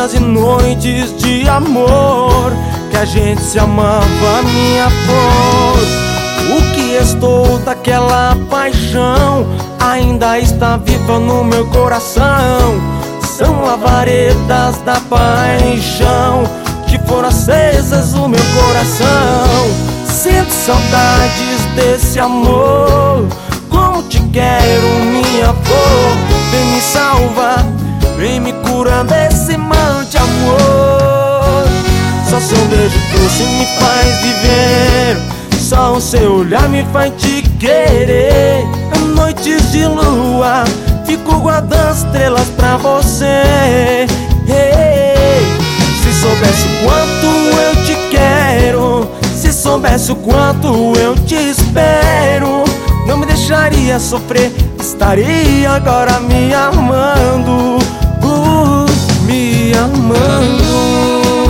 dias e noites de amor que a gente se amava, minha flor. O que restou daquela paixão ainda está viva no meu coração. São lavaredas da paixão que foram acesas no meu coração. Sinto saudades desse amor, como te quero, minha flor. Vem me salvar, vem me curar desse mal de amor. Só seu beijo doce me faz viver, só o seu olhar me faz te querer. Noites de lua, fico guardando estrelas pra você. Se soubesse o quanto eu te quero, se soubesse o quanto eu te espero, não me deixaria sofrer, estaria agora me amando, me amando.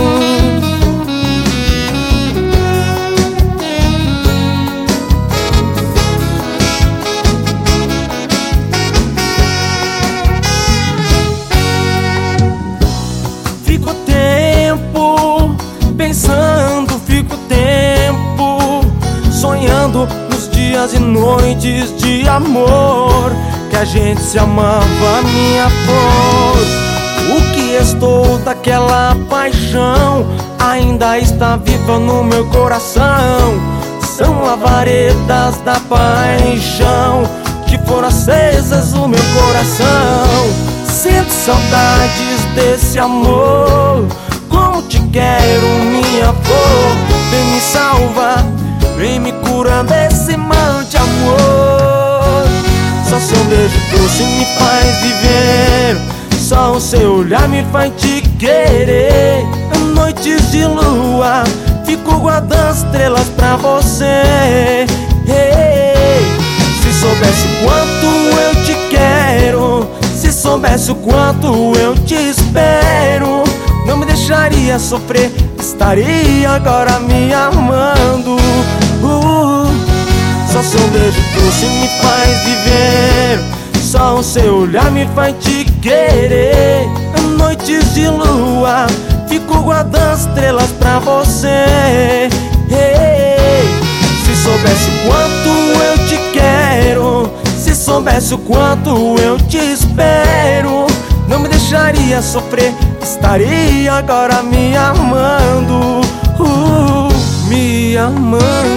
Fico tempo pensando, fico tempo sonhando nos dias e noites de amor que a gente se amava, minha flor. O que restou daquela paixão ainda está viva no meu coração. São lavaredas da paixão que foram acesas no meu coração. Sinto saudades desse amor, como te quero, minha flor. Vem me salvar, vem me curar desse mal de amor. Só seu beijo doce me faz viver, só o seu olhar me faz te querer. Noites de lua, fico guardando estrelas pra você. Se soubesse o quanto eu te quero, se soubesse o quanto eu te espero, não me deixaria sofrer, estaria agora me amando. Só seu beijo doce me faz viver, só o seu olhar me faz te querer. Noites de lua, fico guardando estrelas pra você. Se soubesse o quanto eu te quero, se soubesse o quanto eu te espero, não me deixaria sofrer, estaria agora me amando, me amando.